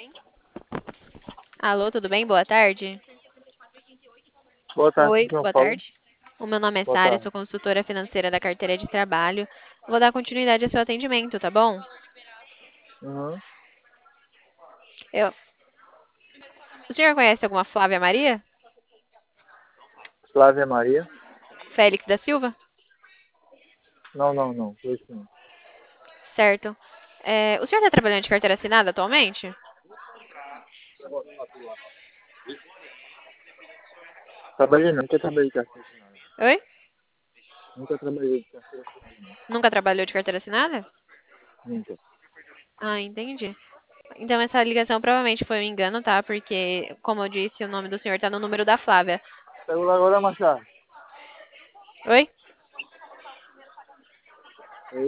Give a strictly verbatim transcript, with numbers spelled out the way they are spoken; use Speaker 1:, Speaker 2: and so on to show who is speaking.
Speaker 1: Alô, tudo bem? Boa tarde.
Speaker 2: Boa tarde, com
Speaker 1: Oi,
Speaker 2: quem eu
Speaker 1: boa
Speaker 2: falo?
Speaker 1: tarde. O meu nome é
Speaker 2: Boa
Speaker 1: Sara,
Speaker 2: tarde.
Speaker 1: sou consultora financeira da carteira de trabalho. Vou dar continuidade ao seu atendimento, tá bom?
Speaker 2: Uhum.
Speaker 1: Eu... O senhor conhece alguma Flávia Maria?
Speaker 2: Flávia Maria?
Speaker 1: Félix da Silva?
Speaker 2: Não, não, não. Foi isso não.
Speaker 1: Certo. É, o senhor está trabalhando de carteira assinada atualmente?
Speaker 2: Trabalhei não, nunca trabalhei de carteira assinada.
Speaker 1: Oi?
Speaker 2: Nunca trabalhei de carteira assinada, não.
Speaker 1: Nunca trabalhou de carteira assinada?
Speaker 2: Nunca.
Speaker 1: Ah, entendi. Então essa ligação provavelmente foi um engano, tá? Porque, como eu disse, o nome do senhor tá no número da Flávia.
Speaker 2: Celular agora, Machado.
Speaker 1: Oi?